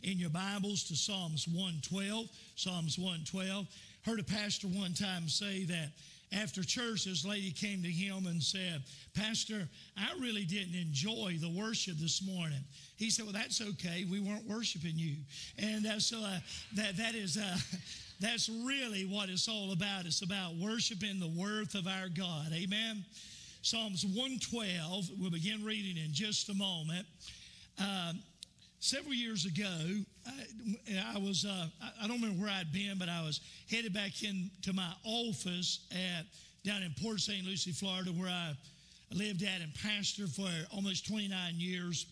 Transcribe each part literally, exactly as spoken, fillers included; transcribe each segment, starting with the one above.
in your Bibles to Psalms one twelve. Psalms one twelve. Heard a pastor one time say that after church, this lady came to him and said, "Pastor, I really didn't enjoy the worship this morning." He said, "Well, that's okay. We weren't worshiping you." And uh, so uh, that that is uh, that's really what it's all about. It's about worshiping the worth of our God. Amen. Psalms one twelve. We'll begin reading in just a moment. Uh, several years ago, I, I was uh, I don't remember where I'd been, but I was headed back into my office at down in Port Saint Lucie, Florida, where I lived at and pastored for almost twenty-nine years.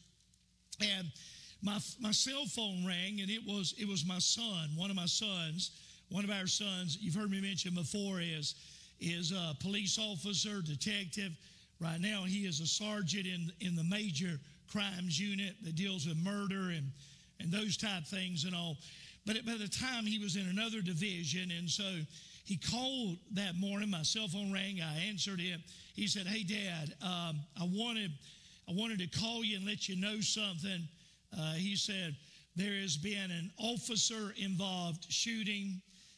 And my my cell phone rang, and it was it was my son, one of my sons, one of our sons. You've heard me mention before is is a police officer, detective. Right now, he is a sergeant in in the major crimes unit that deals with murder and and those type things and all. But by the time he was in another division, and so he called that morning. My cell phone rang. I answered it. He said, "Hey, Dad, um, I wanted." I wanted to call you and let you know something." Uh, he said, "There has been an officer involved shooting,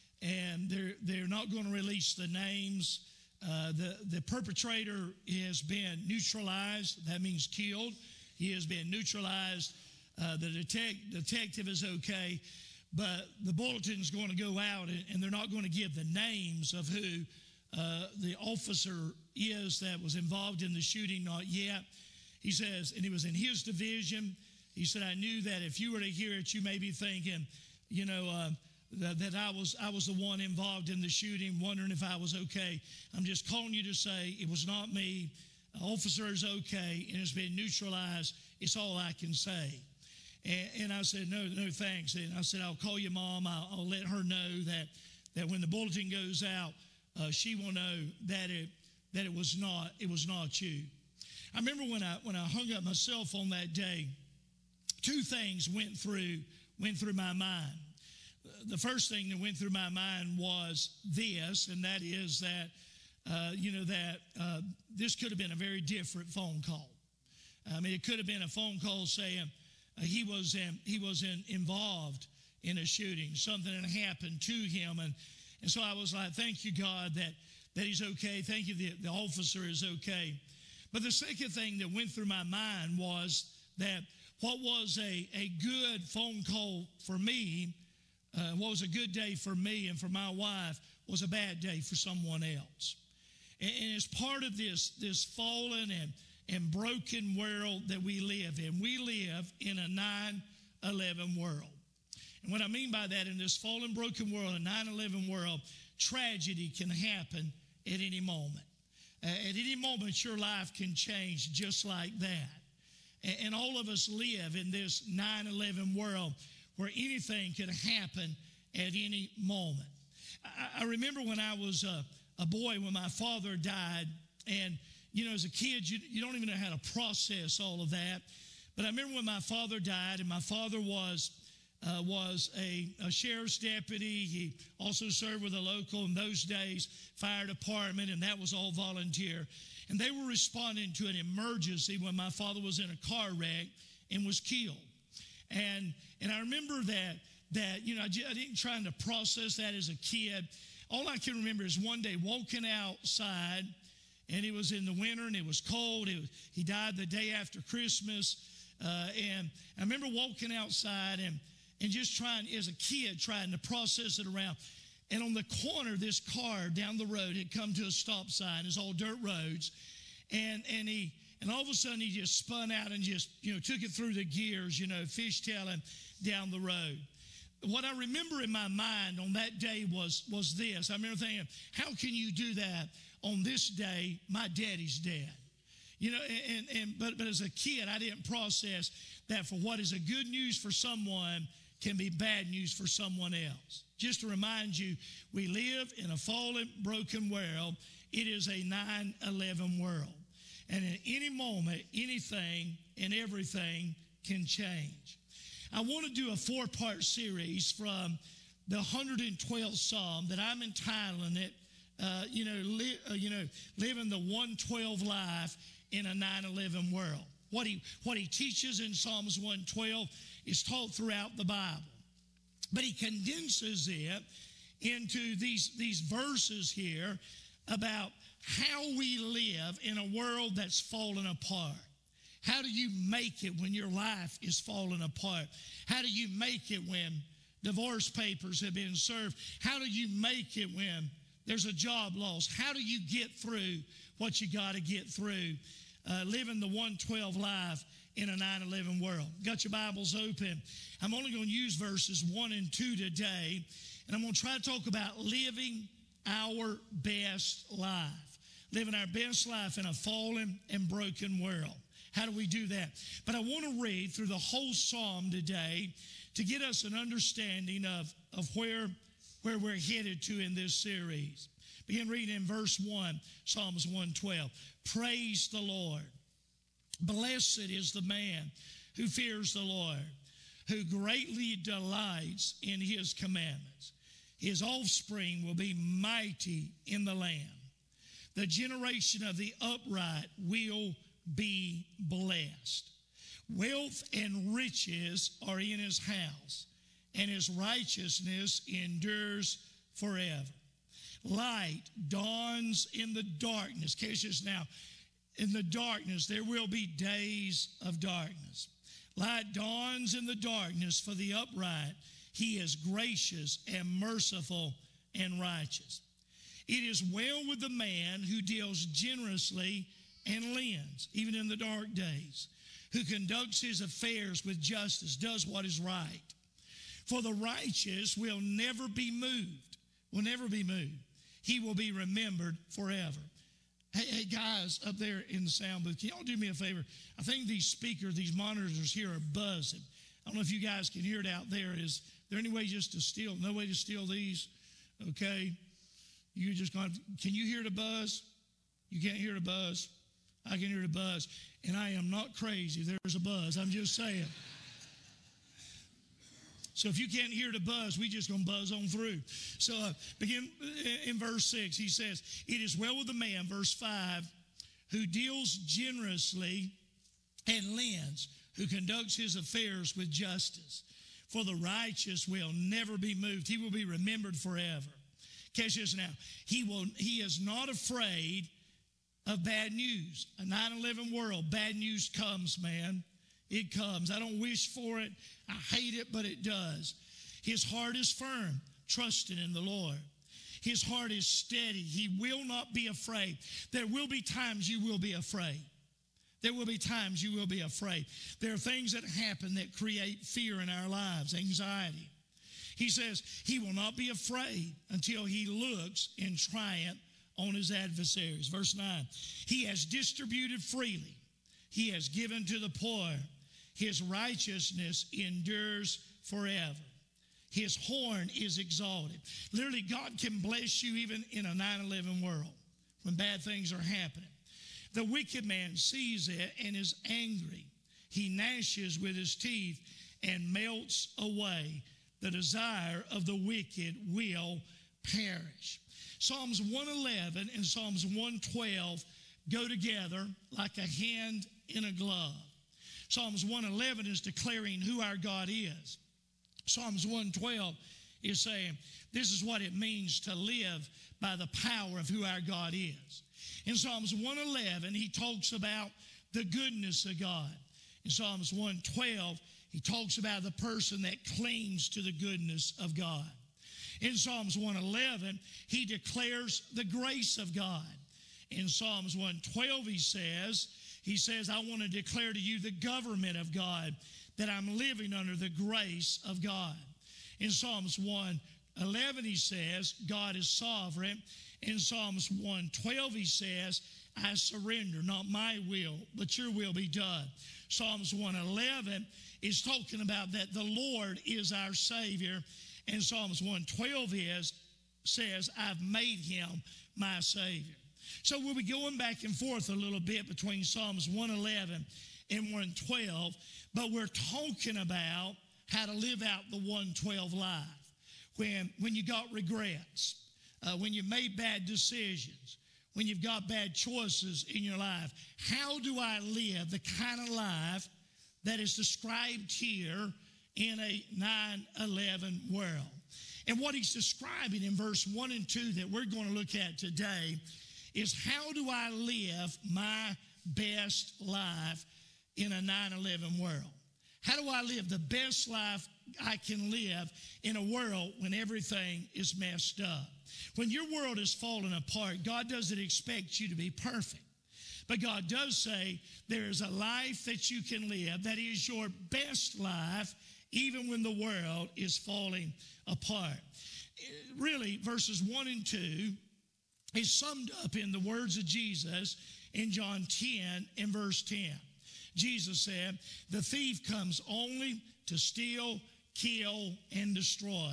and they're, they're not going to release the names. Uh, the, the perpetrator has been neutralized. That means killed. He has been neutralized. Uh, the detect, detective is okay, but the bulletin's going to go out, and, and they're not going to give the names of who uh, the officer is that was involved in the shooting, not yet." He says, and it was in his division. He said, "I knew that if you were to hear it, you may be thinking, you know, uh, that, that I was I was the one involved in the shooting, wondering if I was okay. I'm just calling you to say it was not me. The officer is okay, and it's been neutralized. It's all I can say." And, and I said, "No, no, thanks." And I said, "I'll call your mom. I'll, I'll let her know that that when the bulletin goes out, uh, she will know that it that it was not it was not you." I remember when I when I hung up my cell phone that day, two things went through went through my mind. The first thing that went through my mind was this, and that is that uh, you know that uh, this could have been a very different phone call. I mean, it could have been a phone call saying uh, he was in, he was in, involved in a shooting, something had happened to him, and and so I was like, "Thank you, God, that that he's okay. Thank you, the, the officer is okay." But the second thing that went through my mind was that what was a, a good phone call for me, uh, what was a good day for me and for my wife, was a bad day for someone else. And, and it's part of this, this fallen and, and broken world that we live in. We live in a nine eleven world. And what I mean by that, in this fallen, broken world, a nine eleven world, tragedy can happen at any moment. Uh, at any moment, your life can change just like that. And, and all of us live in this nine eleven world where anything can happen at any moment. I, I remember when I was a, a boy, when my father died, and, you know, as a kid, you, you don't even know how to process all of that. But I remember when my father died, and my father was Uh, was a, a sheriff's deputy. He also served with a local, in those days, fire department, and that was all volunteer. And they were responding to an emergency when my father was in a car wreck and was killed. And and I remember that, that you know, I, I didn't try to process that as a kid. All I can remember is one day walking outside, and it was in the winter, and it was cold. It was, he died the day after Christmas. Uh, and I remember walking outside and And just trying, as a kid, trying to process it around. And on the corner, this car down the road had come to a stop sign. It's all dirt roads. And and he and all of a sudden he just spun out and just, you know, took it through the gears, you know, fishtailing down the road. What I remember in my mind on that day was, was this. I remember thinking, how can you do that on this day? My daddy's dead. You know, and, and but but as a kid, I didn't process that for what is a good news for someone can be bad news for someone else. Just to remind you, we live in a fallen, broken world. It is a nine eleven world. And at any moment, anything and everything can change. I want to do a four-part series from the one hundred twelfth Psalm that I'm entitling it, uh, you know, li- uh, you know, living the one twelve life in a nine eleven world. What he, what he teaches in Psalms one twelve is taught throughout the Bible. But he condenses it into these, these verses here about how we live in a world that's fallen apart. How do you make it when your life is falling apart? How do you make it when divorce papers have been served? How do you make it when there's a job loss? How do you get through what you got to get through? Uh, living the one twelve life in a nine eleven world. Got your Bibles open? I'm only going to use verses one and two today, and I'm going to try to talk about living our best life. Living our best life in a fallen and broken world. How do we do that? But I want to read through the whole psalm today to get us an understanding of, of where, where we're headed to in this series. Begin reading in verse one, Psalms one twelve. Praise the Lord. Blessed is the man who fears the Lord, who greatly delights in his commandments. His offspring will be mighty in the land. The generation of the upright will be blessed. Wealth and riches are in his house, and his righteousness endures forever. Light dawns in the darkness. Catch this now. In the darkness, there will be days of darkness. Light dawns in the darkness for the upright. He is gracious and merciful and righteous. It is well with the man who deals generously and lends, even in the dark days, who conducts his affairs with justice, does what is right. For the righteous will never be moved, will never be moved. He will be remembered forever. Hey, hey, guys up there in the sound booth, can y'all do me a favor? I think these speakers, these monitors here are buzzing. I don't know if you guys can hear it out there. Is there any way just to steal, no way to steal these? Okay. You just going to, can you hear the buzz? You can't hear the buzz? I can hear the buzz. And I am not crazy. There's a buzz. I'm just saying. So if you can't hear the buzz, we just going to buzz on through. So uh, begin in verse six. He says, it is well with the man, verse five, who deals generously and lends, who conducts his affairs with justice. For the righteous will never be moved. He will be remembered forever. Catch this now. He will. He is not afraid of bad news. A nine eleven world, bad news comes, man. It comes. I don't wish for it. I hate it, but it does. His heart is firm, trusting in the Lord. His heart is steady. He will not be afraid. There will be times you will be afraid. There will be times you will be afraid. There are things that happen that create fear in our lives, anxiety. He says he will not be afraid until he looks in triumph on his adversaries. Verse nine, he has distributed freely. He has given to the poor. His righteousness endures forever. His horn is exalted. Literally, God can bless you even in a nine eleven world when bad things are happening. The wicked man sees it and is angry. He gnashes with his teeth and melts away. The desire of the wicked will perish. Psalms one eleven and Psalms one twelve go together like a hand in a glove. Psalms one eleven is declaring who our God is. Psalms one twelve is saying this is what it means to live by the power of who our God is. In Psalms one eleven, he talks about the goodness of God. In Psalms one twelve, he talks about the person that clings to the goodness of God. In Psalms one eleven, he declares the grace of God. In Psalms one twelve, he says, he says, I want to declare to you the government of God, that I'm living under the grace of God. In Psalms one eleven, he says, God is sovereign. In Psalms one twelve, he says, I surrender, not my will, but your will be done. Psalms one eleven is talking about that the Lord is our Savior. And Psalms one twelve is, says, I've made him my Savior. So we'll be going back and forth a little bit between Psalms one eleven and one twelve, but we're talking about how to live out the one twelve life. When, when you got regrets, uh, when you made bad decisions, when you've got bad choices in your life, how do I live the kind of life that is described here in a nine eleven world. And what he's describing in verse one and two that we're going to look at today is, how do I live my best life in a nine eleven world? How do I live the best life I can live in a world when everything is messed up? When your world is falling apart, God doesn't expect you to be perfect. But God does say there is a life that you can live that is your best life, even when the world is falling apart. Really, verses one and two is summed up in the words of Jesus in John ten and verse ten. Jesus said, "The thief comes only to steal, kill, and destroy.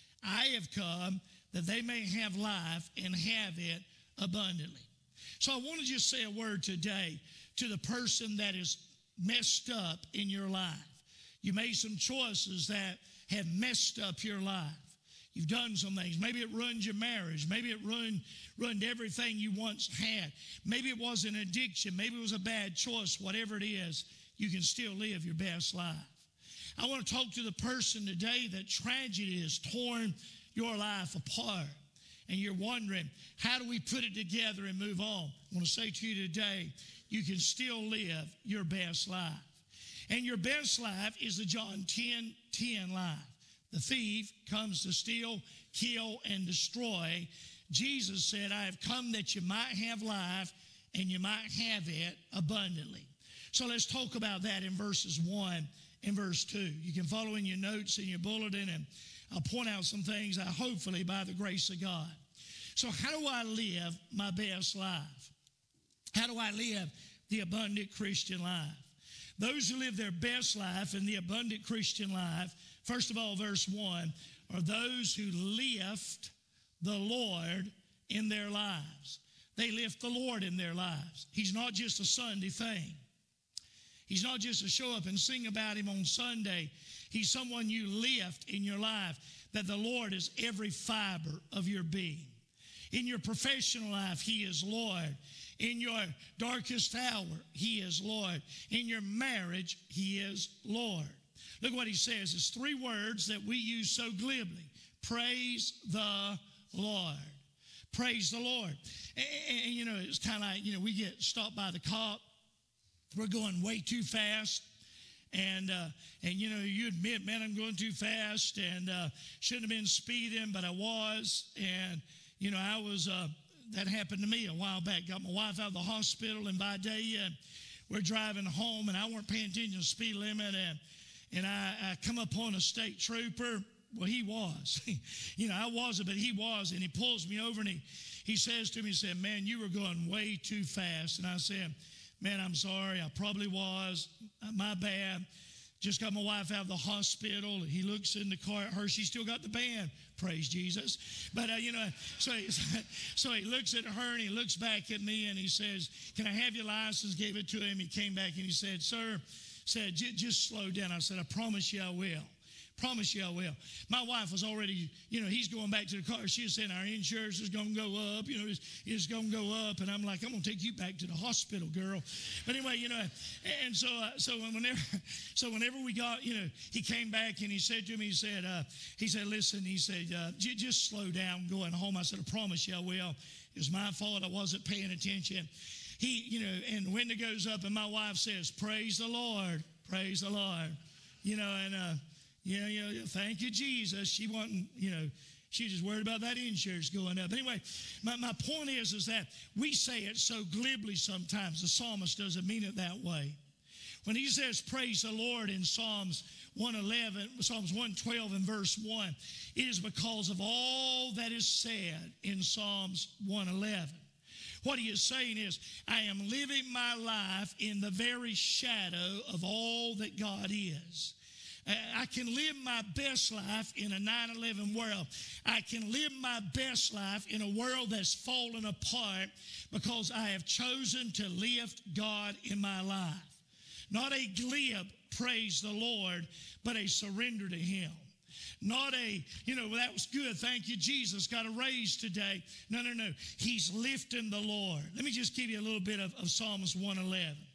I have come that they may have life and have it abundantly." So I want to just say a word today to the person that is messed up in your life. You made some choices that have messed up your life. You've done some things. Maybe it ruined your marriage. Maybe it ruined, ruined everything you once had. Maybe it was an addiction. Maybe it was a bad choice. Whatever it is, you can still live your best life. I want to talk to the person today that tragedy has torn your life apart. And you're wondering, how do we put it together and move on? I want to say to you today, you can still live your best life. And your best life is the John ten ten life. The thief comes to steal, kill, and destroy. Jesus said, "I have come that you might have life and you might have it abundantly." So let's talk about that in verses one and verse two. You can follow in your notes in your bulletin, and I'll point out some things, I hopefully by the grace of God. So how do I live my best life? How do I live the abundant Christian life? Those who live their best life in the abundant Christian life, first of all, verse one, are those who lift the Lord in their lives. They lift the Lord in their lives. He's not just a Sunday thing. He's not just to show up and sing about him on Sunday. He's someone you lift in your life, that the Lord is every fiber of your being. In your professional life, he is Lord. In your darkest hour, he is Lord. In your marriage, he is Lord. Look what he says. It's three words that we use so glibly. Praise the Lord. Praise the Lord. And, and you know, it's kind of like, you know, we get stopped by the cop. We're going way too fast. And, uh, and you know, you admit, man, I'm going too fast, and uh, shouldn't have been speeding, but I was. And, you know, I was, uh, that happened to me a while back. Got my wife out of the hospital, and by day, and we're driving home, and I weren't paying attention to the speed limit, and, and I, I come upon a state trooper. Well, he was. You know, I wasn't, but he was, and he pulls me over, and he, he says to me, he said, "Man, you were going way too fast." And I said, "Man, I'm sorry. I probably was. My bad. Just got my wife out of the hospital." He looks in the car at her. She still got the band. Praise Jesus. But, uh, you know, so he, so he looks at her, and he looks back at me, and he says, "Can I have your license?" Gave it to him. He came back, and he said, "Sir," said, just slow down. I said, "I promise you I will. Promise you I will." My wife was already, you know, he's going back to the car. She was saying, "Our insurance is going to go up. You know, it's, it's going to go up." And I'm like, "I'm going to take you back to the hospital, girl." But anyway, you know, and so uh, so whenever so whenever we got, you know, he came back and he said to me, he said, uh, he said, "Listen," he said, uh, j- just slow down going home." I said, "I promise you I will. It was my fault. I wasn't paying attention." He, you know, and the window goes up, and my wife says, "Praise the Lord. Praise the Lord." You know, and uh Yeah, yeah, thank you, Jesus. She wasn't, you know, she was just worried about that insurance going up. Anyway, my, my point is, is that we say it so glibly sometimes. The psalmist doesn't mean it that way. When he says, "Praise the Lord" in Psalms one eleven, Psalms one twelve and verse one, it is because of all that is said in Psalms one eleven. What he is saying is, I am living my life in the very shadow of all that God is. I can live my best life in a nine eleven world. I can live my best life in a world that's fallen apart because I have chosen to lift God in my life. Not a glib praise the Lord, but a surrender to him. Not a, you know, well, that was good. Thank you, Jesus. Got a raise today. No, no, no. He's lifting the Lord. Let me just give you a little bit of, of Psalms one eleven.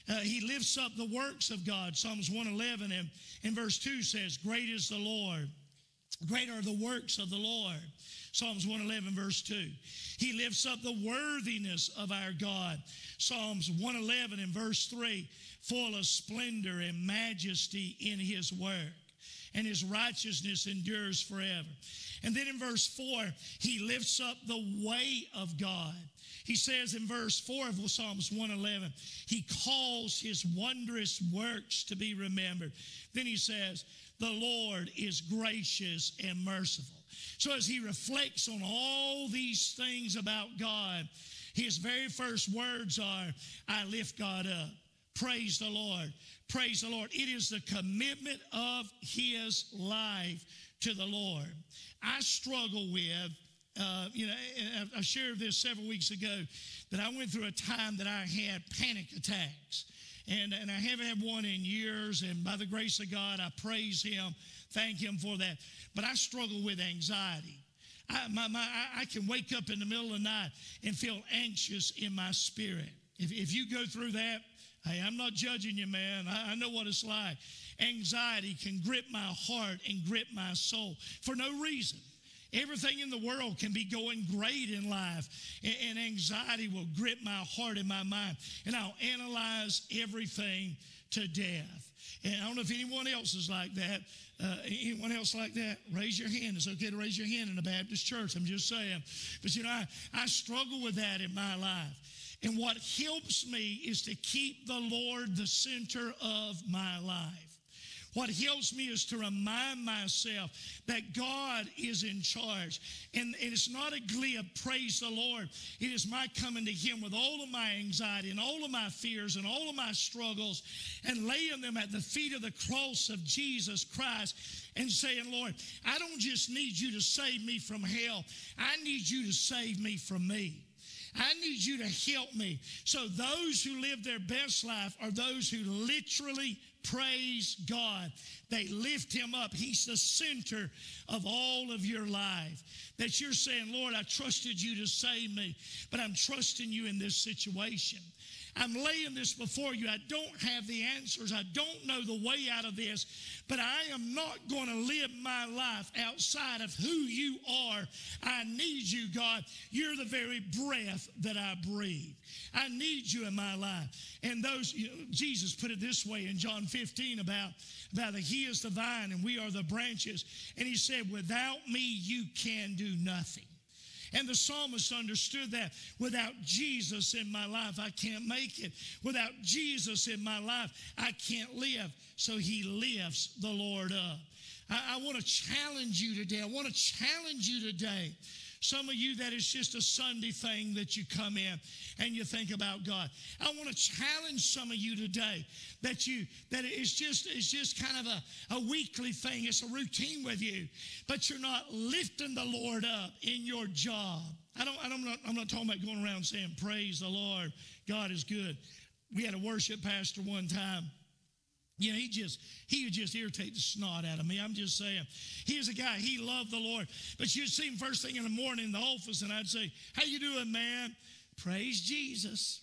Uh, he lifts up the works of God. Psalms one eleven and in verse two says, great is the Lord. Great are the works of the Lord. Psalms one eleven verse two. He lifts up the worthiness of our God. Psalms one eleven and verse three. Full of splendor and majesty in his work, and his righteousness endures forever. And then in verse four, he lifts up the way of God. He says in verse four of Psalms one eleven, he calls his wondrous works to be remembered. Then he says, the Lord is gracious and merciful. So as he reflects on all these things about God, his very first words are, I lift God up. Praise the Lord. Praise the Lord. It is the commitment of his life to the Lord. I struggle with, uh, you know, I shared this several weeks ago, that I went through a time that I had panic attacks. And, and I haven't had one in years, and by the grace of God, I praise him, thank him for that. But I struggle with anxiety. I, my, my, I can wake up in the middle of the night and feel anxious in my spirit. If, if you go through that, hey, I'm not judging you, man. I, I know what it's like. Anxiety can grip my heart and grip my soul for no reason. Everything in the world can be going great in life, and, and anxiety will grip my heart and my mind, and I'll analyze everything to death. And I don't know if anyone else is like that. Uh, anyone else like that? Raise your hand. It's okay to raise your hand in a Baptist church. I'm just saying. But, you know, I, I struggle with that in my life. And what helps me is to keep the Lord the center of my life. What helps me is to remind myself that God is in charge. And, and it's not a glib, praise the Lord. It is my coming to him with all of my anxiety and all of my fears and all of my struggles and laying them at the feet of the cross of Jesus Christ and saying, Lord, I don't just need you to save me from hell. I need you to save me from me. I need you to help me. So those who live their best life are those who literally praise God. They lift him up. He's the center of all of your life. That you're saying, Lord, I trusted you to save me, but I'm trusting you in this situation. I'm laying this before you. I don't have the answers. I don't know the way out of this, but I am not going to live my life outside of who you are. I need you, God. You're the very breath that I breathe. I need you in my life. And those, you know, Jesus put it this way in John fifteen about, about that he is the vine and we are the branches. And he said, without me, you can do nothing. And the psalmist understood that. Without Jesus in my life, I can't make it. Without Jesus in my life, I can't live. So he lifts the Lord up. I, I want to challenge you today. I want to challenge you today. Some of you, that is just a Sunday thing that you come in and you think about God. I want to challenge some of you today that you that it's just it's just kind of a, a weekly thing. It's a routine with you, but you're not lifting the Lord up in your job. I don't. I don't I'm not, I'm not talking about going around saying praise the Lord, God is good. We had a worship pastor one time. You know, he just, he would just irritate the snot out of me. I'm just saying. He was a guy, he loved the Lord. But you'd see him first thing in the morning in the office, and I'd say, how you doing, man? Praise Jesus.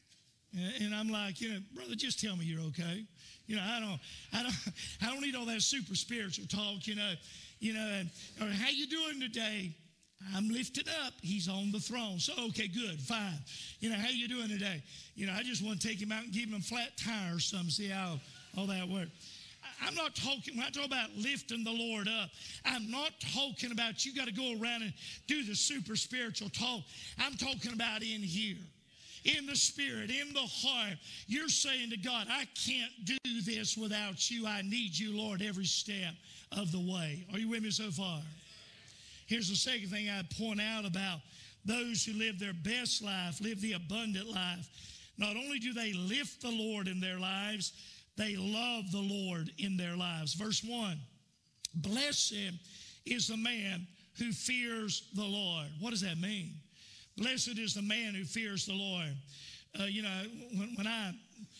And, and I'm like, you know, brother, just tell me you're okay. You know, I don't, I don't, I don't need all that super spiritual talk, you know. You know, and, or how you doing today? I'm lifted up. He's on the throne. So, okay, good, fine. You know, how you doing today? You know, I just want to take him out and give him a flat tire or something, see how all that works. I'm not talking, when I talk about lifting the Lord up, I'm not talking about you got to go around and do the super spiritual talk. I'm talking about in here, in the spirit, in the heart. You're saying to God, I can't do this without you. I need you, Lord, every step of the way. Are you with me so far? Here's the second thing I'd point out about those who live their best life, live the abundant life. Not only do they lift the Lord in their lives, they love the Lord in their lives. Verse one, blessed is the man who fears the Lord. What does that mean? Blessed is the man who fears the Lord. Uh, you know, when, when I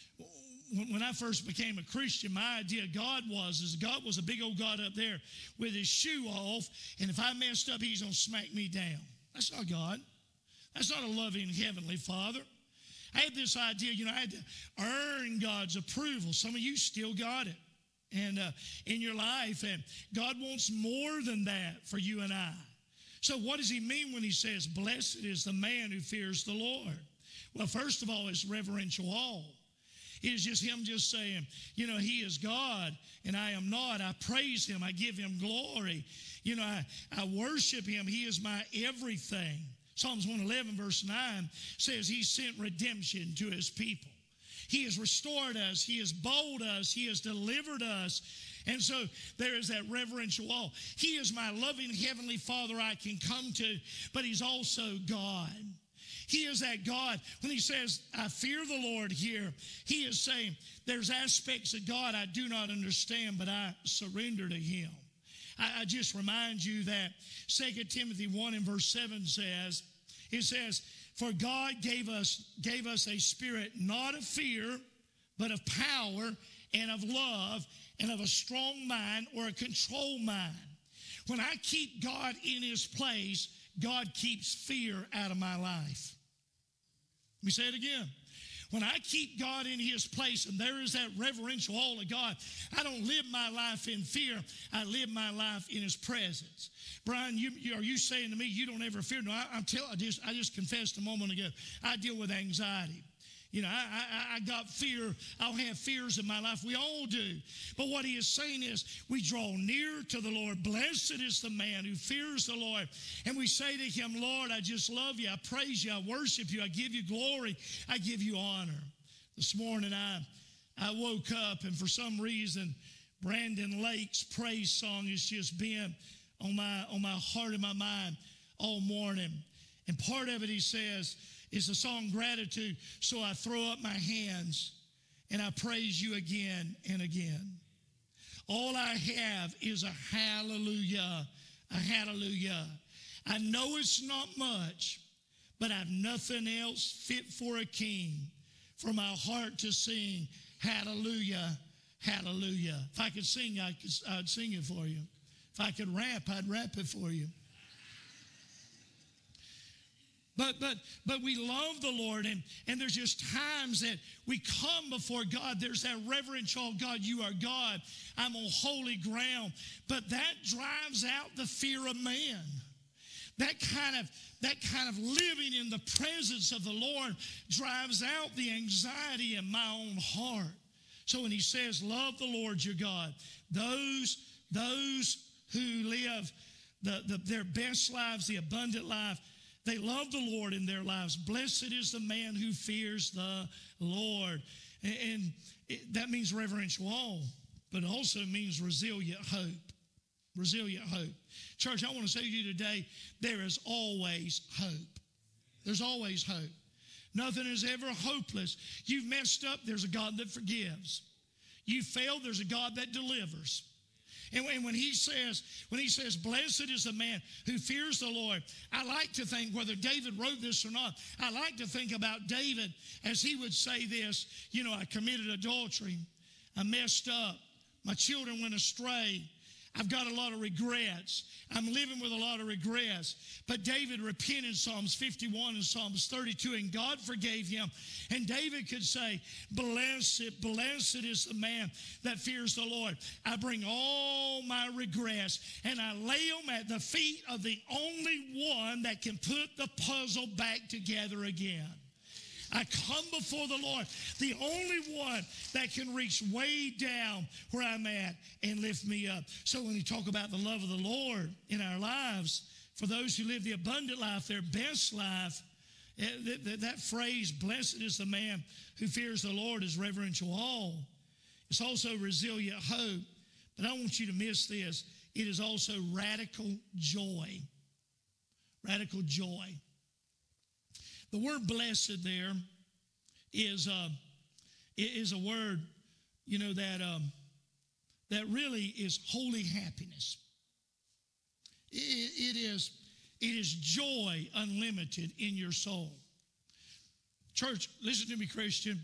when I first became a Christian, my idea of God was is God was a big old God up there with his shoe off, and if I messed up, he's going to smack me down. That's not God. That's not a loving heavenly Father. I had this idea, you know, I had to earn God's approval. Some of you still got it. And uh, in your life, and God wants more than that for you and I. So what does he mean when he says, blessed is the man who fears the Lord? Well, first of all, it's reverential awe. It is just him just saying, you know, he is God and I am not. I praise him. I give him glory. You know, I, I worship him. He is my everything. Psalms one eleven verse nine says he sent redemption to his people. He has restored us. He has bowled us. He has delivered us. And so there is that reverential awe. He is my loving heavenly Father I can come to, but he's also God. He is that God. When he says, I fear the Lord here, he is saying, there's aspects of God I do not understand, but I surrender to him. I, I just remind you that Second Timothy one and verse seven says, it says, for God gave us, gave us a spirit not of fear, but of power and of love and of a strong mind or a controlled mind. When I keep God in his place, God keeps fear out of my life. Let me say it again. When I keep God in his place and there is that reverential awe of God, I don't live my life in fear. I live my life in his presence. Brian, you, you, are you saying to me you don't ever fear? No, I, I'm tell, I, just, I just confessed a moment ago. I deal with anxiety. You know, I, I, I got fear. I'll have fears in my life. We all do. But what he is saying is we draw near to the Lord. Blessed is the man who fears the Lord. And we say to him, Lord, I just love you. I praise you. I worship you. I give you glory. I give you honor. This morning I, I woke up and for some reason Brandon Lake's praise song has just been on my, on my heart and my mind all morning. And part of it he says, it's the song Gratitude. So I throw up my hands and I praise you again and again. All I have is a hallelujah, a hallelujah. I know it's not much, but I've nothing else fit for a king for my heart to sing hallelujah, hallelujah. If I could sing, I could, I'd sing it for you. If I could rap, I'd rap it for you. But but but we love the Lord, and, and there's just times that we come before God. There's that reverential, God, you are God. I'm on holy ground. But that drives out the fear of man. That kind of that kind of living in the presence of the Lord drives out the anxiety in my own heart. So when he says, love the Lord your God, those, those who live the, the, their best lives, the abundant life, they love the Lord in their lives. Blessed is the man who fears the Lord. And, and it, that means reverential awe, but it also means resilient hope. Resilient hope. Church, I want to say to you today, there is always hope. There's always hope. Nothing is ever hopeless. You've messed up, there's a God that forgives. You failed, there's a God that delivers. And when he says, when he says, blessed is the man who fears the Lord, I like to think, whether David wrote this or not, I like to think about David as he would say this, you know, I committed adultery, I messed up, my children went astray, I've got a lot of regrets. I'm living with a lot of regrets. But David repented in Psalms fifty-one and Psalms thirty-two, and God forgave him. And David could say, blessed, blessed is the man that fears the Lord. I bring all my regrets, and I lay them at the feet of the only one that can put the puzzle back together again. I come before the Lord, the only one that can reach way down where I'm at and lift me up. So when we talk about the love of the Lord in our lives, for those who live the abundant life, their best life, that, that phrase, blessed is the man who fears the Lord, is reverential awe. It's also resilient hope. But I don't want you to miss this. It is also radical joy. Radical joy. The word blessed there is, uh, is a word, you know, that, um, that really is holy happiness. It, it, is, it is joy unlimited in your soul. Church, listen to me, Christian.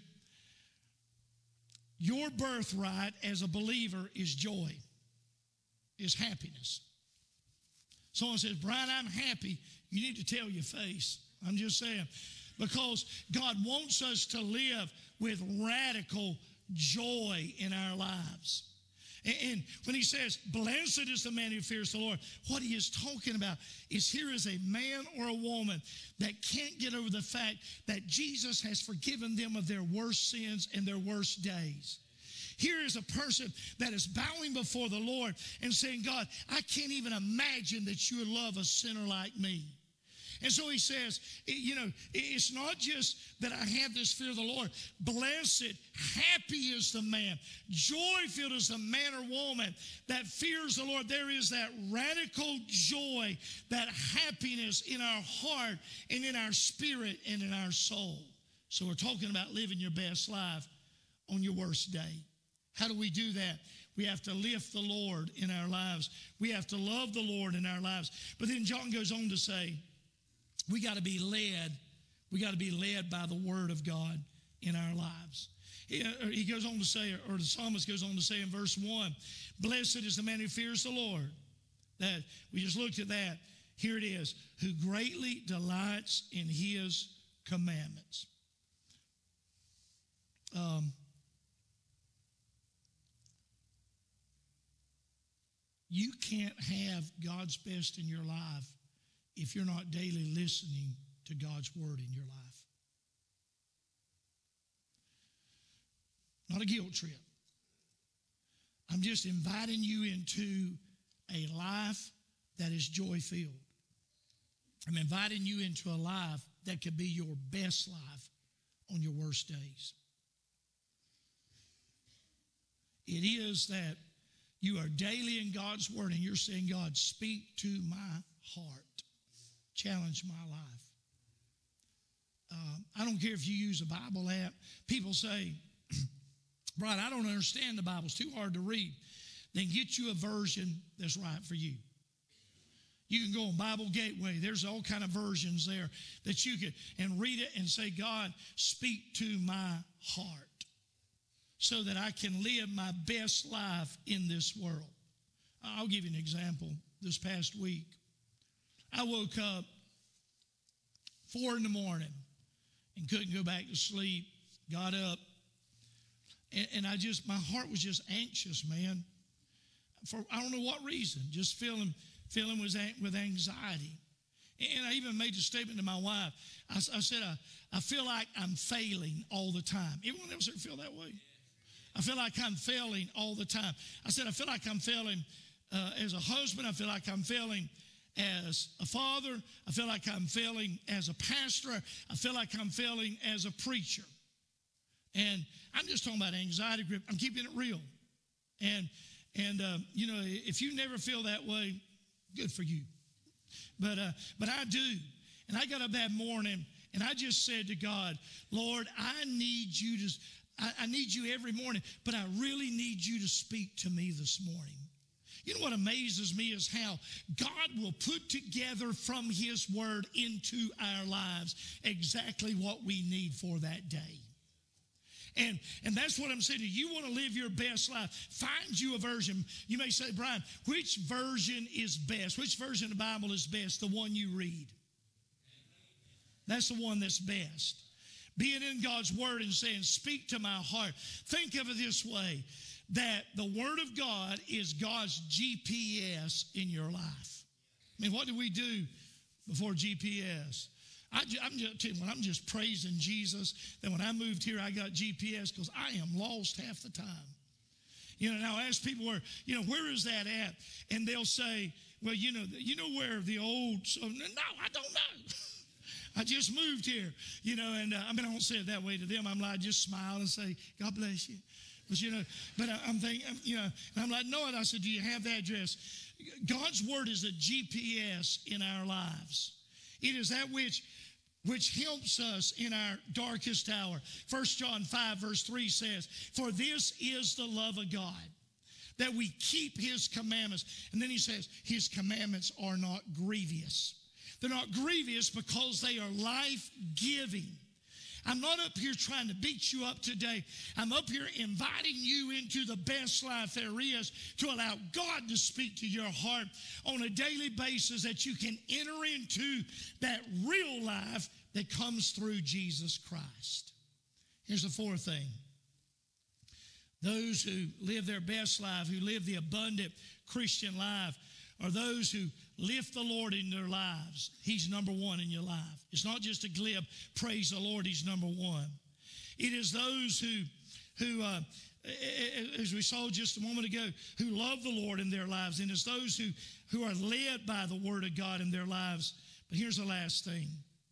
Your birthright as a believer is joy, is happiness. Someone says, Brian, I'm happy. You need to tell your face. I'm just saying. Because God wants us to live with radical joy in our lives. And when he says, blessed is the man who fears the Lord, what he is talking about is here is a man or a woman that can't get over the fact that Jesus has forgiven them of their worst sins and their worst days. Here is a person that is bowing before the Lord and saying, God, I can't even imagine that you would love a sinner like me. And so he says, you know, it's not just that I have this fear of the Lord. Blessed, happy is the man, joy-filled is the man or woman that fears the Lord. There is that radical joy, that happiness in our heart and in our spirit and in our soul. So we're talking about living your best life on your worst day. How do we do that? We have to lift the Lord in our lives. We have to love the Lord in our lives. But then John goes on to say, we got to be led. We got to be led by the Word of God in our lives. He, he goes on to say, or the psalmist goes on to say in verse one, blessed is the man who fears the Lord. That we just looked at that. Here it is, who greatly delights in his commandments. Um, you can't have God's best in your life if you're not daily listening to God's word in your life. Not a guilt trip. I'm just inviting you into a life that is joy-filled. I'm inviting you into a life that could be your best life on your worst days. It is that you are daily in God's word and you're saying, God, speak to my heart. Challenge my life. Uh, I don't care if you use a Bible app. People say, Brian, I don't understand the Bible. It's too hard to read. Then get you a version that's right for you. You can go on Bible Gateway. There's all kind of versions there that you could, and read it and say, God, speak to my heart so that I can live my best life in this world. I'll give you an example. This past week, I woke up four in the morning and couldn't go back to sleep, got up, and, and I just, my heart was just anxious, man. For I don't know what reason, just feeling, feeling was with anxiety. And I even made a statement to my wife. I, I said, I, I feel like I'm failing all the time. Anyone else ever feel that way? I feel like I'm failing all the time. I said, I feel like I'm failing uh, as a husband. I feel like I'm failing as a father. I feel like I'm failing as a pastor. I feel like I'm failing as a preacher. And I'm just talking about anxiety grip. I'm keeping it real. And, and uh, you know, if you never feel that way, good for you. But, uh, but I do. And I got up that morning, and I just said to God, Lord, I need you to, I, I need you every morning, but I really need you to speak to me this morning. You know what amazes me is how God will put together from his word into our lives exactly what we need for that day. And, and that's what I'm saying to you. You want to live your best life. Find you a version. You may say, Brian, which version is best? Which version of the Bible is best? The one you read. That's the one that's best. Being in God's word and saying, speak to my heart. Think of it this way, that the word of God is God's G P S in your life. I mean, what do we do before G P S? I, I'm just telling you, when I'm just praising Jesus, that when I moved here, I got G P S because I am lost half the time. You know, now I ask people where, you know, where is that at? And they'll say, well, you know, you know where the old, so, no, I don't know. I just moved here, you know, and uh, I mean, I don't say it that way to them. I'm like, just smile and say, God bless you. But, you know, but I, I'm thinking, you know, and I'm like, no, and I said, do you have the address? God's word is a G P S in our lives. It is that which, which helps us in our darkest hour. First John five, verse three says, for this is the love of God, that we keep his commandments. And then he says, his commandments are not grievous. They're not grievous because they are life-giving. I'm not up here trying to beat you up today. I'm up here inviting you into the best life there is to allow God to speak to your heart on a daily basis that you can enter into that real life that comes through Jesus Christ. Here's the fourth thing. Those who live their best life, who live the abundant Christian life, are those who lift the Lord in their lives. He's number one in your life. It's not just a glib, praise the Lord, He's number one. It is those who, who uh, as we saw just a moment ago, who love the Lord in their lives. And it's those who, who are led by the Word of God in their lives. But here's the last thing.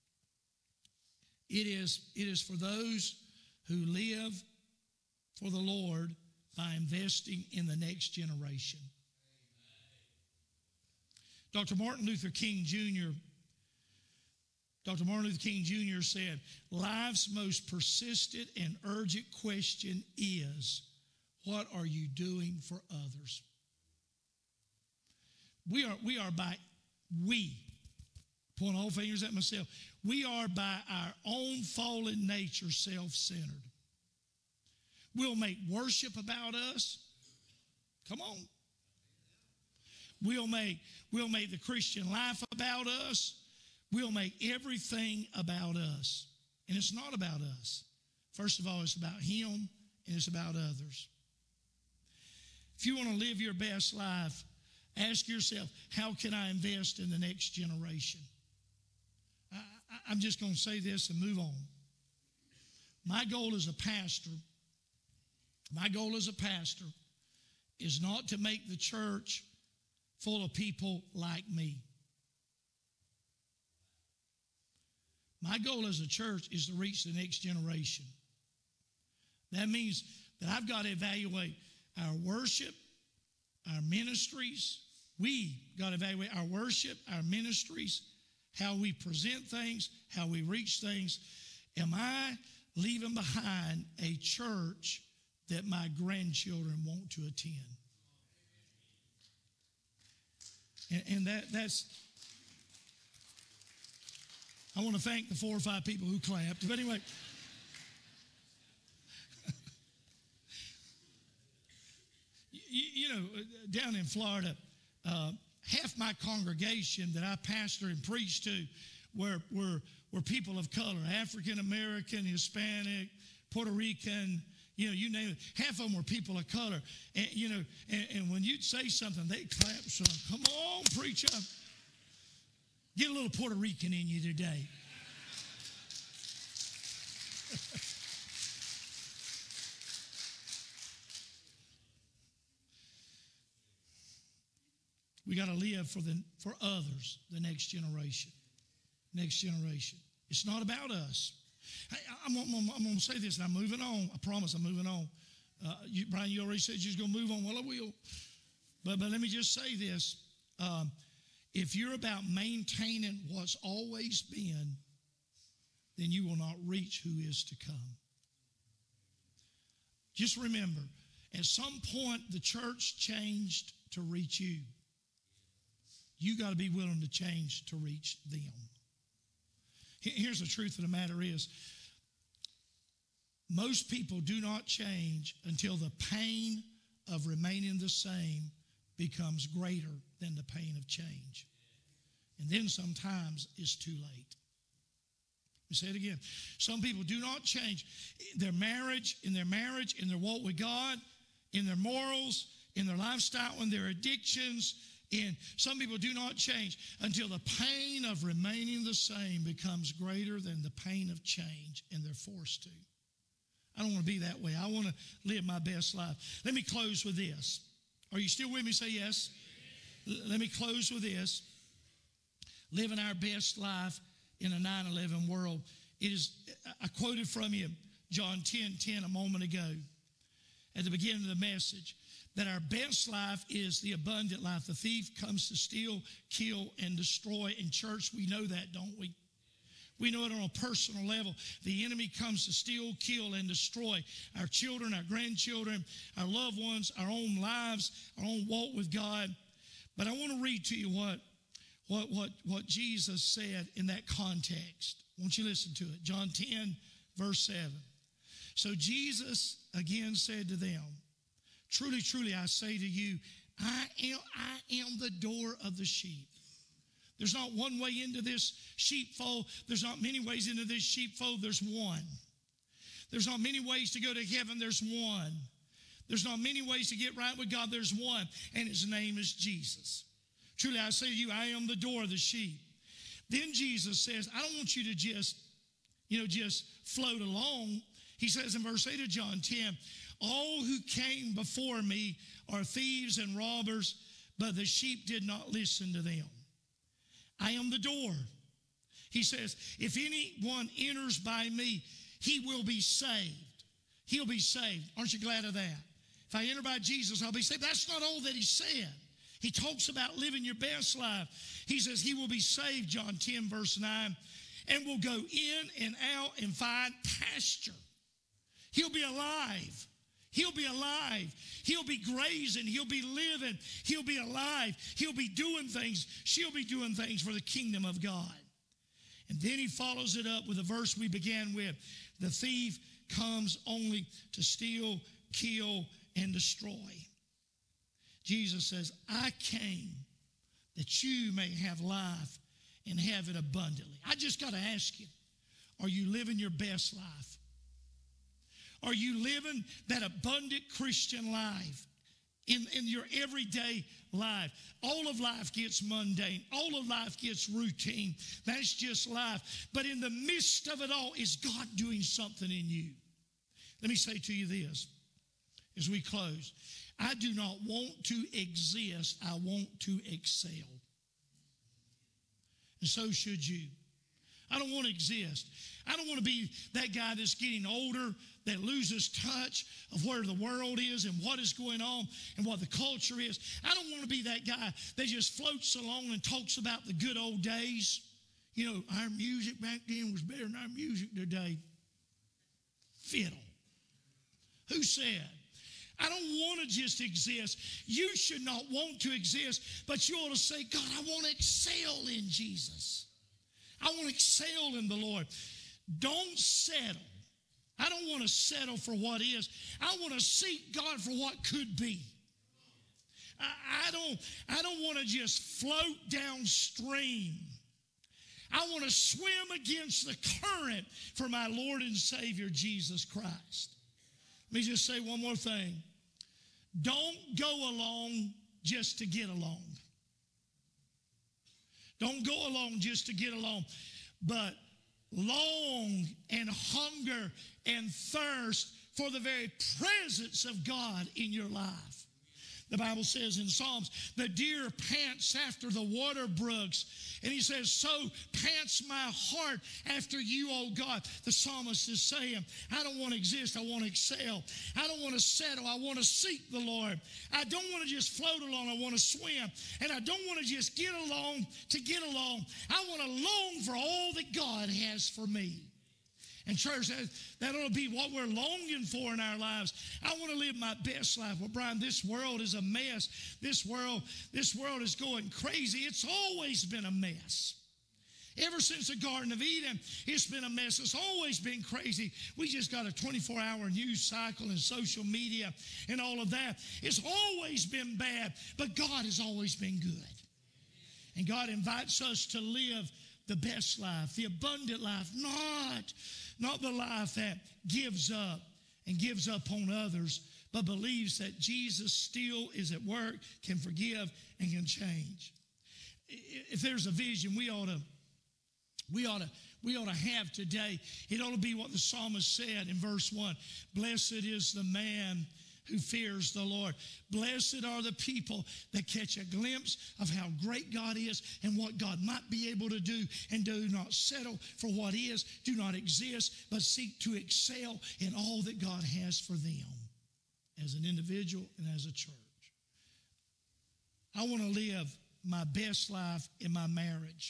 It is, it is for those who live for the Lord by investing in the next generation. Doctor Martin Luther King Junior Doctor Martin Luther King Junior said, life's most persistent and urgent question is, what are you doing for others? We are, we are by, we, point all fingers at myself, we are by our own fallen nature self-centered. We'll make worship about us. Come on. We'll make, we'll make the Christian life about us. We'll make everything about us. And it's not about us. First of all, it's about Him and it's about others. If you want to live your best life, ask yourself, how can I invest in the next generation? I, I, I'm just going to say this and move on. My goal as a pastor, my goal as a pastor is not to make the church full of people like me. My goal as a church is to reach the next generation. That means that I've got to evaluate our worship, our ministries. We got to evaluate our worship, our ministries, how we present things, how we reach things. Am I leaving behind a church that my grandchildren want to attend? And, and that, that's, I want to thank the four or five people who clapped. But anyway, you, you know, down in Florida, uh, half my congregation that I pastor and preach to were, were, were people of color, African American, Hispanic, Puerto Rican, you know, you name it. Half of them were people of color. And, you know, and, and when you'd say something, they'd clap some. Come on, preacher. Get a little Puerto Rican in you today. We got to live for the for others, the next generation. Next generation. It's not about us. Hey, I'm, I'm, I'm going to say this, and I'm moving on. I promise I'm moving on. Uh, you, Brian, you already said you was going to move on. Well, I will. But, but let me just say this. Um, if you're about maintaining what's always been, then you will not reach who is to come. Just remember, at some point, the church changed to reach you. You got to be willing to change to reach them. Here's the truth of the matter is, most people do not change until the pain of remaining the same becomes greater than the pain of change. And then sometimes it's too late. Let me say it again. Some people do not change. Their marriage, in their marriage, in their walk with God, in their morals, in their lifestyle, in their addictions, and some people do not change until the pain of remaining the same becomes greater than the pain of change, and they're forced to. I don't want to be that way. I want to live my best life. Let me close with this. Are you still with me? Say yes. L- let me close with this. Living our best life in a nine eleven world. It is, I quoted from you John ten ten a moment ago at the beginning of the message, that our best life is the abundant life. The thief comes to steal, kill, and destroy. In church, we know that, don't we? We know it on a personal level. The enemy comes to steal, kill, and destroy our children, our grandchildren, our loved ones, our own lives, our own walk with God. But I want to read to you what, what, what, what Jesus said in that context. Won't you listen to it? John ten, verse seven. So Jesus again said to them, truly, truly, I say to you, I am, I am the door of the sheep. There's not one way into this sheepfold. There's not many ways into this sheepfold. There's one. There's not many ways to go to heaven. There's one. There's not many ways to get right with God. There's one, and his name is Jesus. Truly, I say to you, I am the door of the sheep. Then Jesus says, I don't want you to just, you know, just float along. He says in verse eight of John ten, all who came before me are thieves and robbers, but the sheep did not listen to them. I am the door. He says, if anyone enters by me, he will be saved. He'll be saved. Aren't you glad of that? If I enter by Jesus, I'll be saved. That's not all that he said. He talks about living your best life. He says he will be saved, John ten, verse nine, and will go in and out and find pasture. He'll be alive. He'll be alive. He'll be grazing. He'll be living. He'll be alive. He'll be doing things. She'll be doing things for the kingdom of God. And then he follows it up with a verse we began with. The thief comes only to steal, kill, and destroy. Jesus says, I came that you may have life and have it abundantly. I just got to ask you, are you living your best life? Are you living that abundant Christian life in, in your everyday life? All of life gets mundane. All of life gets routine. That's just life. But in the midst of it all, is God doing something in you? Let me say to you this as we close. I do not want to exist. I want to excel. And so should you. I don't want to exist. I don't want to be that guy that's getting older, that loses touch of where the world is and what is going on and what the culture is. I don't want to be that guy that just floats along and talks about the good old days. You know, our music back then was better than our music today. Fiddle. Who said? I don't want to just exist. You should not want to exist, but you ought to say, God, I want to excel in Jesus. I want to excel in the Lord. Don't settle. I don't want to settle for what is. I want to seek God for what could be. I, I don't, I don't want to just float downstream. I want to swim against the current for my Lord and Savior, Jesus Christ. Let me just say one more thing. Don't go along just to get along. Don't go along just to get along, but long and hunger and thirst for the very presence of God in your life. The Bible says in Psalms, the deer pants after the water brooks. And he says, so pants my heart after you, oh God. The psalmist is saying, I don't want to exist. I want to excel. I don't want to settle. I want to seek the Lord. I don't want to just float along. I want to swim. And I don't want to just get along to get along. I want to long for all that God has for me. And church, that, that ought to be what we're longing for in our lives. I want to live my best life. Well, Brian, this world is a mess. This world, this world is going crazy. It's always been a mess. Ever since the Garden of Eden, it's been a mess. It's always been crazy. We just got a twenty-four hour news cycle and social media and all of that. It's always been bad, but God has always been good. And God invites us to live the best life, the abundant life, not, not the life that gives up and gives up on others, but believes that Jesus still is at work, can forgive, and can change. If there's a vision we ought to, we ought to, we ought to have today, it ought to be what the psalmist said in verse one. Blessed is the man who fears the Lord. Blessed are the people that catch a glimpse of how great God is and what God might be able to do, and do not settle for what is, do not exist, but seek to excel in all that God has for them as an individual and as a church. I want to live my best life in my marriage.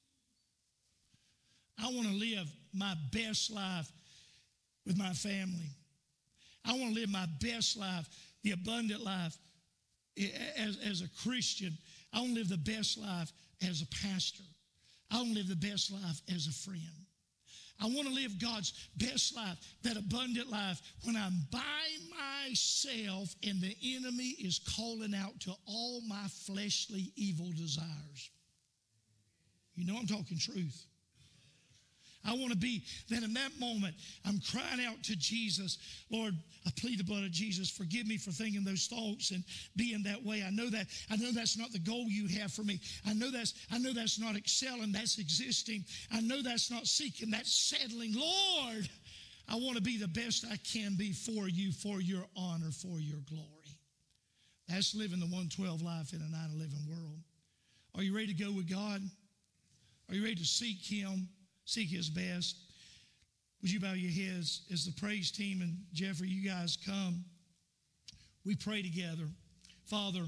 I want to live my best life with my family. I want to live my best life, the abundant life as, as a Christian. I want to live the best life as a pastor. I want to live the best life as a friend. I want to live God's best life, that abundant life, when I'm by myself and the enemy is calling out to all my fleshly evil desires. You know I'm talking truth. I want to be, that in that moment, I'm crying out to Jesus. Lord, I plead the blood of Jesus. Forgive me for thinking those thoughts and being that way. I know that, I know that's not the goal you have for me. I know that's, I know that's not excelling, that's existing. I know that's not seeking, that's settling. Lord, I want to be the best I can be for you, for your honor, for your glory. That's living the one twelve life in a nine eleven world. Are you ready to go with God? Are you ready to seek Him? Seek His best. Would you bow your heads as the praise team and Jeffrey, you guys come. We pray together. Father,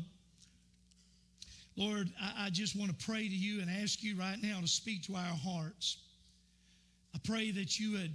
Lord, I, I just want to pray to you and ask you right now to speak to our hearts. I pray that you would,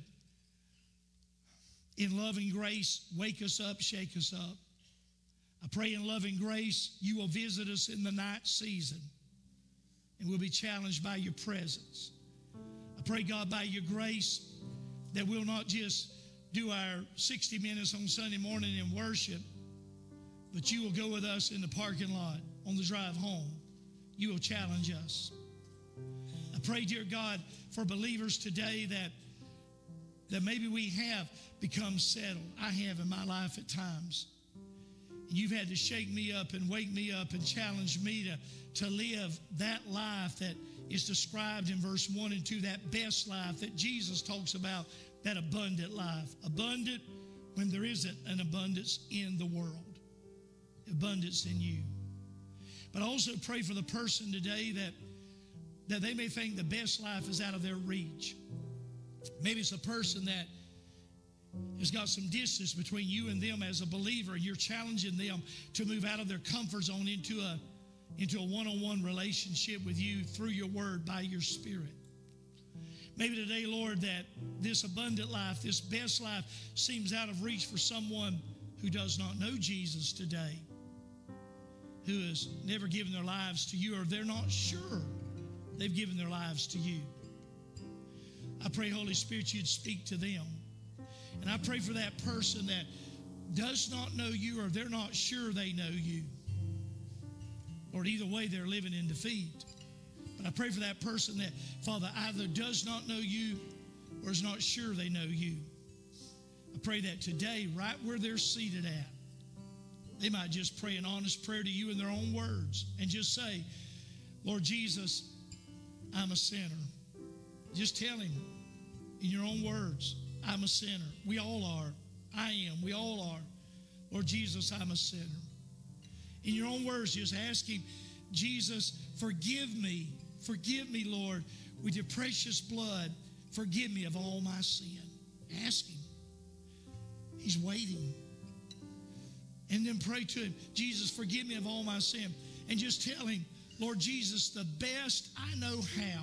in loving grace, wake us up, shake us up. I pray in loving grace you will visit us in the night season and we'll be challenged by your presence. I pray, God, by your grace that we'll not just do our sixty minutes on Sunday morning in worship, but you will go with us in the parking lot on the drive home. You will challenge us. I pray, dear God, for believers today that, that maybe we have become settled. I have in my life at times. And you've had to shake me up and wake me up and challenge me to, to live that life that is described in verse one and two, that best life that Jesus talks about, that abundant life. Abundant when there isn't an abundance in the world. Abundance in you. But I also pray for the person today that, that they may think the best life is out of their reach. Maybe it's a person that has got some distance between you and them as a believer, and you're challenging them to move out of their comfort zone into a into a one-on-one relationship with you through your word, by your Spirit. Maybe today, Lord, that this abundant life, this best life, seems out of reach for someone who does not know Jesus today, who has never given their lives to you, or they're not sure they've given their lives to you. I pray, Holy Spirit, you'd speak to them. And I pray for that person that does not know you, or they're not sure they know you. Lord, either way, they're living in defeat. But I pray for that person that, Father, either does not know you or is not sure they know you. I pray that today, right where they're seated at, they might just pray an honest prayer to you in their own words and just say, Lord Jesus, I'm a sinner. Just tell him in your own words, I'm a sinner. We all are. I am. We all are. Lord Jesus, I'm a sinner. In your own words, just ask him, Jesus, forgive me. Forgive me, Lord, with your precious blood. Forgive me of all my sin. Ask him. He's waiting. And then pray to him, Jesus, forgive me of all my sin. And just tell him, Lord Jesus, the best I know how,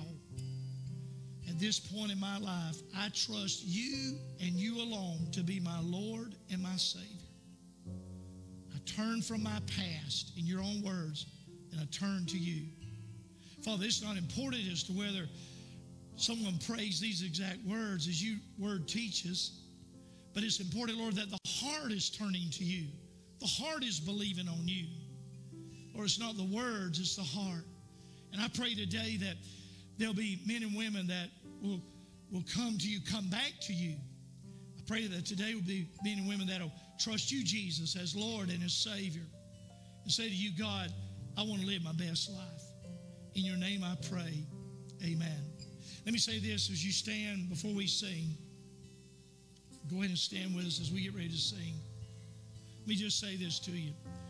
at this point in my life, I trust you and you alone to be my Lord and my Savior. I turn from my past, in your own words, and I turn to you. Father, it's not important as to whether someone prays these exact words as your word teaches, but it's important, Lord, that the heart is turning to you. The heart is believing on you. Or it's not the words, it's the heart. And I pray today that there'll be men and women that will, will come to you, come back to you. I pray that today will be men and women that will trust you, Jesus, as Lord and as Savior. And say to you, God, I want to live my best life. In your name I pray, amen. Let me say this as you stand before we sing. Go ahead and stand with us as we get ready to sing. Let me just say this to you.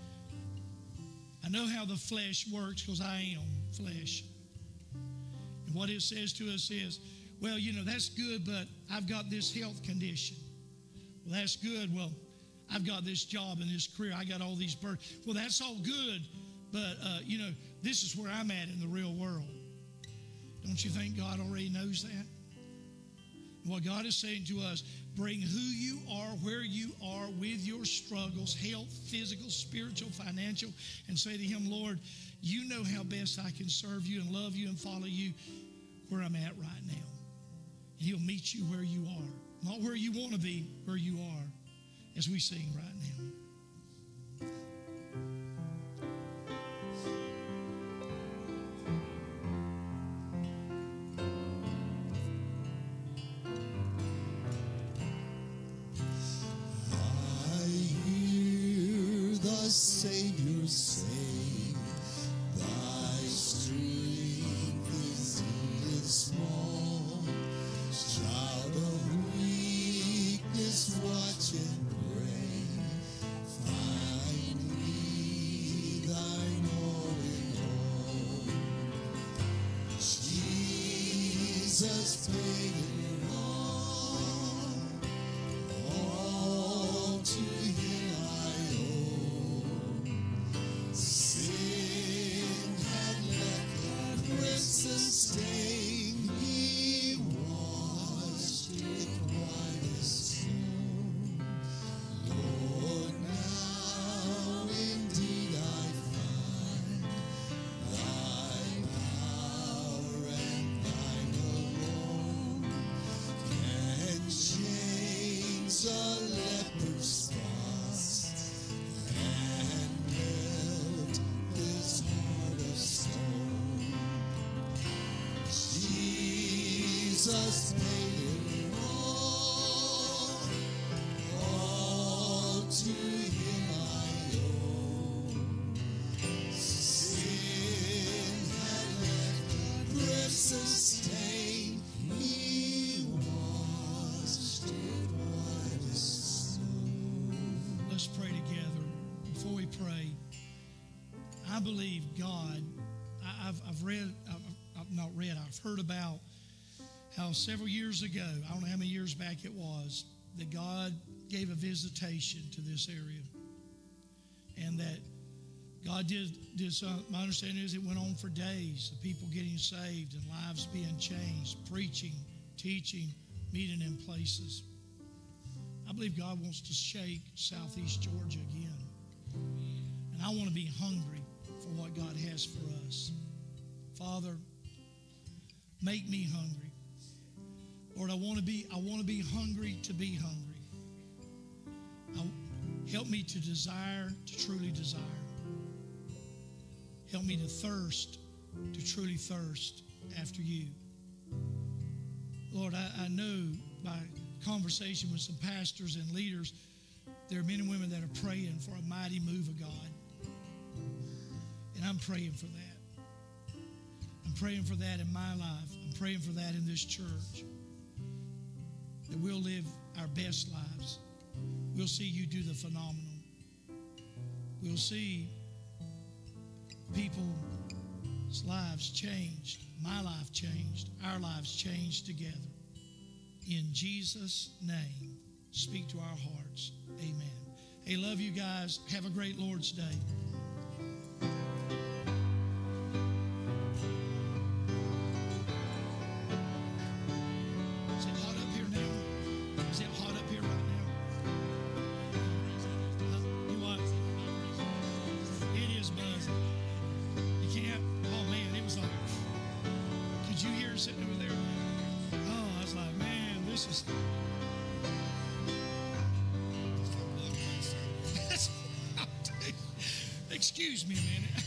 I know how the flesh works because I am flesh. And what it says to us is, well, you know, that's good, but I've got this health condition. Well, that's good. Well, I've got this job and this career. I got all these burdens. Well, that's all good, but, uh, you know, this is where I'm at in the real world. Don't you think God already knows that? And what God is saying to us, bring who you are, where you are with your struggles, health, physical, spiritual, financial, and say to him, Lord, you know how best I can serve you and love you and follow you where I'm at right now. And he'll meet you where you are. Not where you want to be, where you are, as we sing right now. Savior, say, thy strength is indeed small. Child of weakness, watch and pray. Find me thine all in all. Jesus paid it all. All to him I owe. Sin had left a crimson stain. He washed it white as snow. Lord, now indeed I find thy power and thine alone can change a leper's thoughts and melt his heart of stone. Jesus paid it all. All to him I owe. Sin had left a crimson stain. He washed it white as snow. Let's pray together. Before we pray, I believe God, I, I've, I've read, I've, I've not read, I've heard about how several years ago, I don't know how many years back it was, that God gave a visitation to this area. And that God did, did some, my understanding is it went on for days, the people getting saved and lives being changed, preaching, teaching, meeting in places. I believe God wants to shake Southeast Georgia again. And I want to be hungry for what God has for us. Father, make me hungry. Lord, I want to be, I want to be hungry to be hungry. I, help me to desire, to truly desire. Help me to thirst, to truly thirst after you. Lord, I, I know by conversation with some pastors and leaders, there are men and women that are praying for a mighty move of God. And I'm praying for that. I'm praying for that in my life. I'm praying for that in this church. That we'll live our best lives. We'll see you do the phenomenal. We'll see people's lives changed. My life changed. Our lives changed together. In Jesus' name, speak to our hearts. Amen. Hey, love you guys. Have a great Lord's Day. Is it hot up here now? Is it hot up here right now? Uh, you what? It is buzzing. You can't? Oh, man, it was like, could you hear it sitting over there? Oh, I was like, man, this is... Excuse me a minute.